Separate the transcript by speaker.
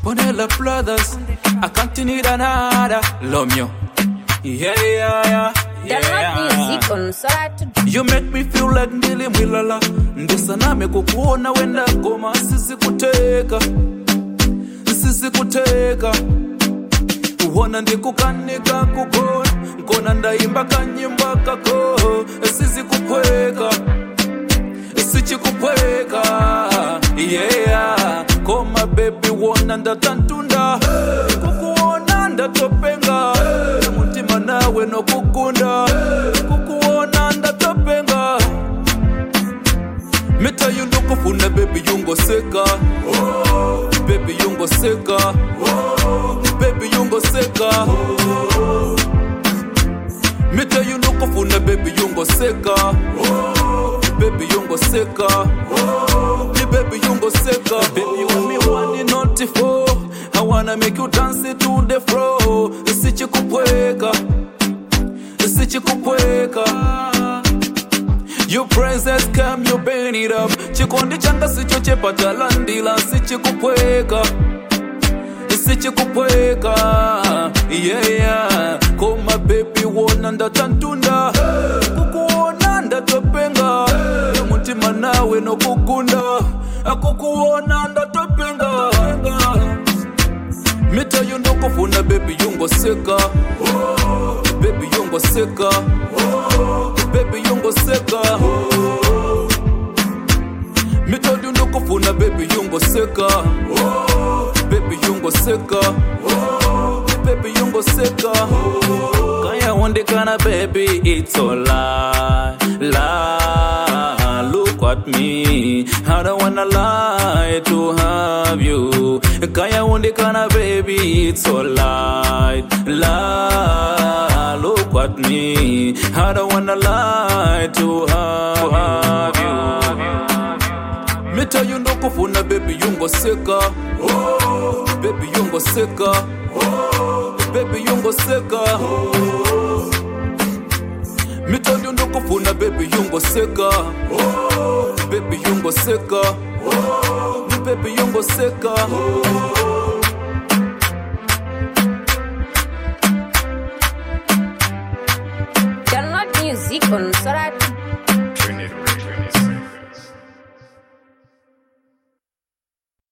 Speaker 1: Ponella Brothers, I can't need another. Lomio. Yeah. You make me feel like Ndili Mwilala. Ndisaname kukuona wenda koma. Sisi kuteka Uona ndikukanika kukona. Nkona ndaimba kanyimba kako. Sisi kupweka yeah. Koma baby wona ndatantunda. Kukuona ndatopenga. Mutima nawe no kukunda. Kukuona ndatopenga. Mita yundukufuna baby yungoseka. Baby yungoseka. Baby yungoseka. Mita yundukufuna baby yungoseka. Baby yungoseka. Baby yungoseka. Baby when me want it not for. I wanna make you dance it to the floor. Sichikupweka. Your presence come, you burn it up. Chikondi changa sichoche patalandila. Sichikupweka. Yeah. Koma baby wona ndatantunda. Kukuona ndatopenga. Mutima nawe no kukunda. Kukuona ndatopenga. Mita yundukufuna baby yungoseka. Baby yungoseka. Baby yungoseka. Mita yundukufuna baby yungoseka. Baby yungoseka. Baby yungoseka. Kaya wondekana baby it's all lie. Look at me, I don't wanna lie to have you. Kaya wondekana baby it's all lie. Look at me, I don't wanna lie to have you. Mita yundukufuna baby yungoseka. Baby yungoseka. Baby yungoseka. Mita yundukufuna baby yungoseka. Baby yungoseka. Baby yungoseka.